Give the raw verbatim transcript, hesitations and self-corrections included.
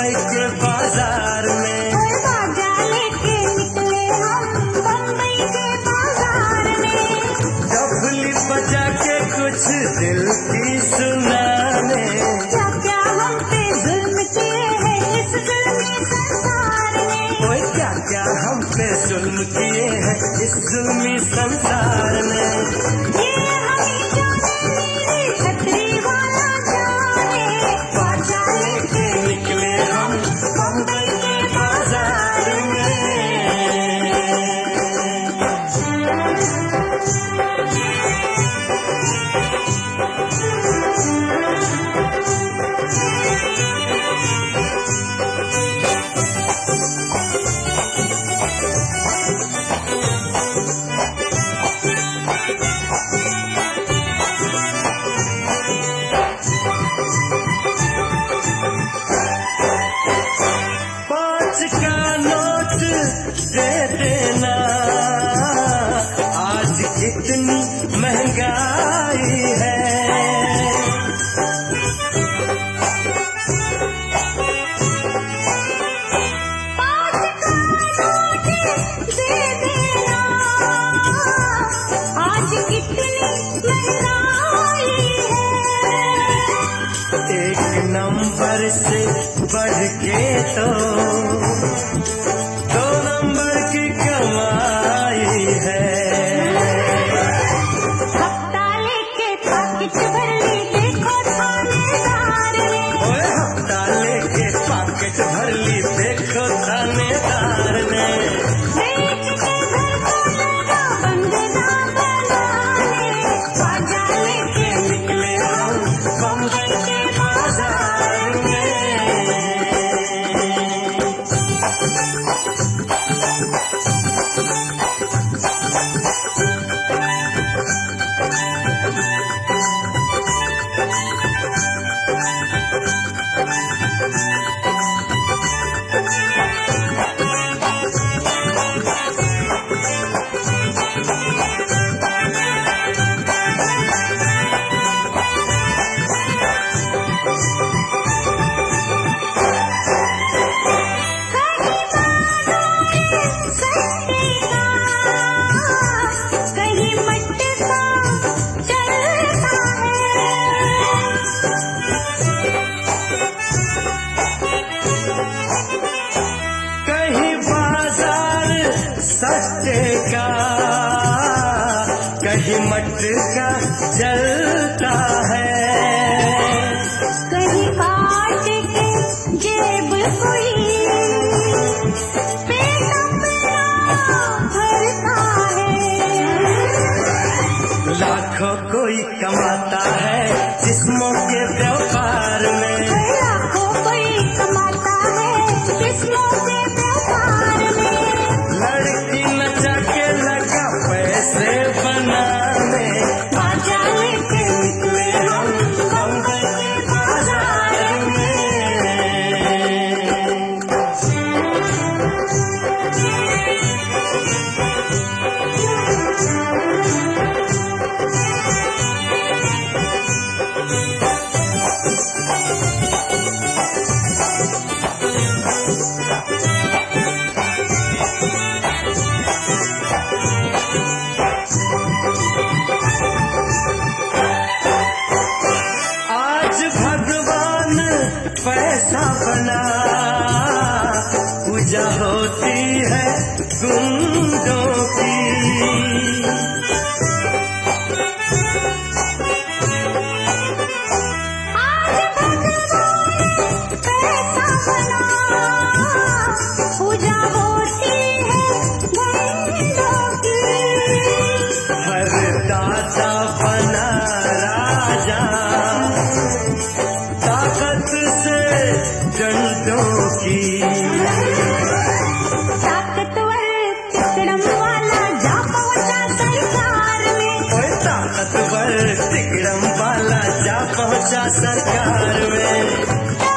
बम्बई के बाजार में। बाजा लेके निकले हम बम्बई के बाजार में। डफली बजा के कुछ दिल की सुनाने। क्या क्या हम पे जुल्म किए हैं इस जुल्मी संसार में। ओए क्या क्या हम पे जुल्म किए हैं इस जुल्मी संसार में। ये हमें जाने मेरे छतरी वाला जाने। बाजा लेके निकले हम बम्बई के बाजार में। पाँच का नोट दे देना, आज कितनी महंगाई है। पाँच का नोट दे देना, आज कितनी महंगाई है। एक नंबर से बढ़ के तो दो नंबर की कमाई है। हफ्ता लेके पाकिट भर ली देखो थानेदार ने। ओए हफ्ता लेके पॉकेट भर ली देखो थानेदार ने। बेच के घर को लगा बंगला बनाने। बाजा लेके निकले हम बम्बई के बाजार में। कहीं मटका चलता है। कहीं बाजार सस्ते का, कहीं मटका चलता है। कहीं काट के जेब कोई पेट अपना भरता है। लाखों कोई कमाता है जिस्मों के व्यापार में। लाखों कोई कमाता है जिस्मों के व्यापार में। लड़की नचा के लगा पैसे बनाने। बाजा लेके निकले हम बम्बई के बाजार में। आज भगवान पैसा बना, पूजा होती है गुंडों की। आज भगवान पैसा बना, पूजा होती है गुंडों की। हर दादा बना राजा, ताकत से डंडों की। ताकतवर तिकड़म वाला जा पहुंचा सरकार में। ओए ताकतवर तिकड़म वाला जा पहुंचा सरकार में।